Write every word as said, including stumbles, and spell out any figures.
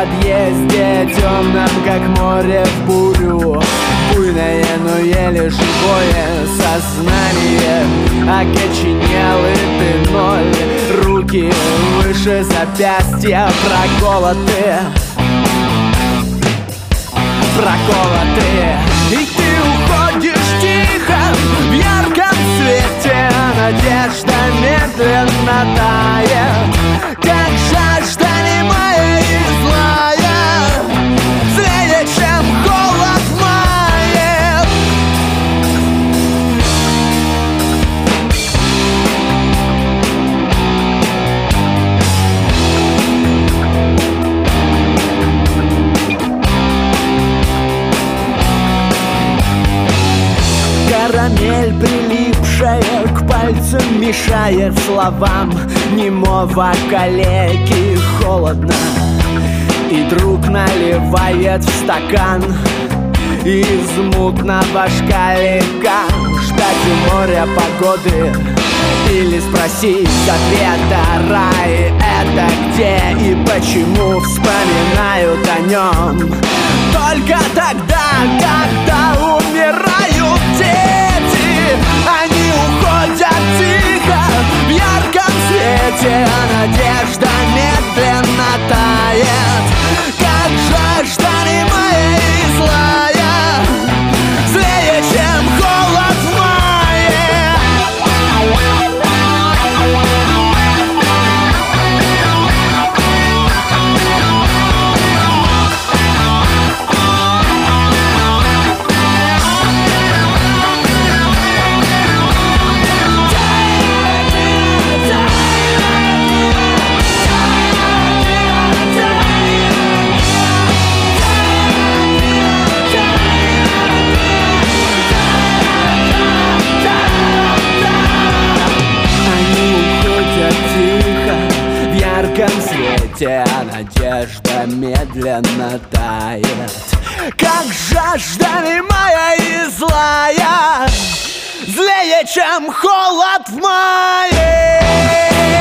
подъезде темном, как море в бурю. Буйное, но еле живое сознание. Окоченелый ты ноль, руки выше запястья проколоты, проколоты. И ты уходишь тихо в ярком свете, надежда медленно тает, как жажда немая и злая, злее, чем холод в мае. Карамель, прилипшая к пальцам, мешает словам немого калеки. Холодно, и друг наливает в стакан из мутного шкалика. Ждать у моря погоды или спросить ответа: рай это где и почему вспоминают о нем только тогда, когда умирают дети. Они уходят тихо в ярком свете, а надежда медленно тает, как жажда немая и злая, злее, чем холод в мае. А надежда медленно тает, как жажда немая и злая, злее, чем холод в мае.